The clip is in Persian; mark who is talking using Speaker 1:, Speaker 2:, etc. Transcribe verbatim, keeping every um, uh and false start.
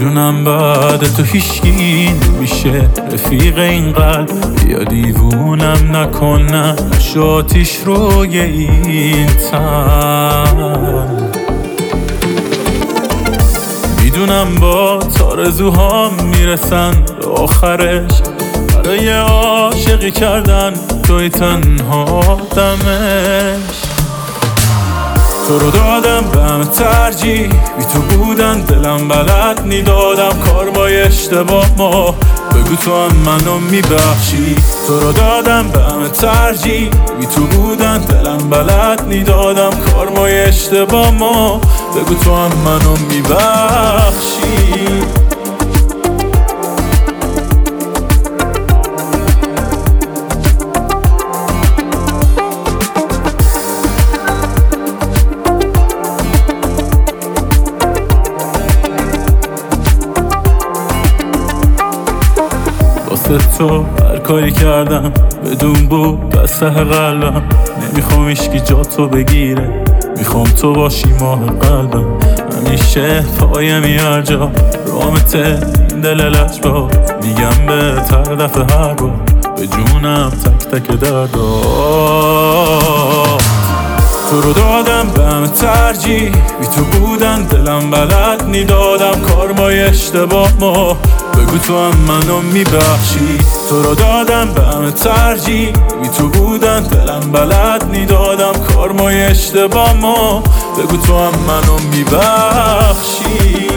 Speaker 1: میدونم بعد تو هیچکی نمیشه رفیق این قلب، یا دیوونم نکنم شاتیش روی این تن. میدونم با تارزوهام میرسن به آخرش، برای عاشقی کردن توی تنها دمش. تو رو دادم به همه ترجیح، بی تو بودن دلم بلد نی، دادم کار با اشتباه ما، بگو تو هم منو میبخشی. تو رو دادم به همه ترجیح، بی تو بودن دلم بلد نی، دادم کار با اشتباه ما، بگو تو هم منو میبخشی. تو هر کاری کردم بدون بود از ته قلبم، نمیخوام هیچکی جا تو بگیره، میخوام تو باشی ماه قلبم. همیشه پایمی هر جا رامت این دل لجبا، میگم به هر دفعه هر بار به جونم تک تک دردا. تو رو دادم به همه ترجیح، بی تو بودن دلم بلد نی، دادم کار با اشتباه ما، بگو تو هم منو میبخشی. تو رو دادم به همه ترجیح، بی تو بودن دلم بلد نی، دادم کار با اشتباه ما، بگو تو هم منو میبخشی.